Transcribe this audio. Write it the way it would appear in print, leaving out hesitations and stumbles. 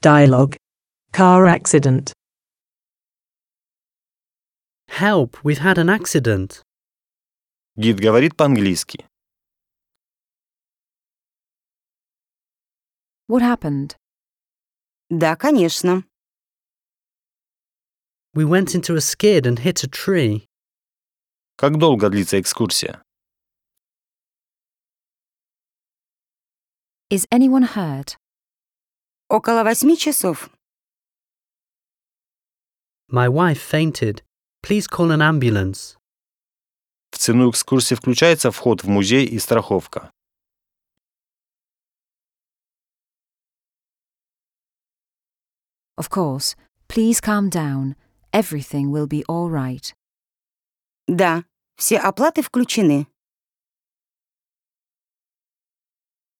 Dialogue. Car accident. Help, we've had an accident. Гид говорит по-английски. What happened? Да, конечно. We went into a skid and hit a tree. Как долго длится экскурсия? Is anyone hurt? Около 8 часов. My wife fainted. Please call an ambulance. В цену экскурсии включается вход в музей и страховка. Of course. Please calm down. Everything will be all right. Да, все оплаты включены.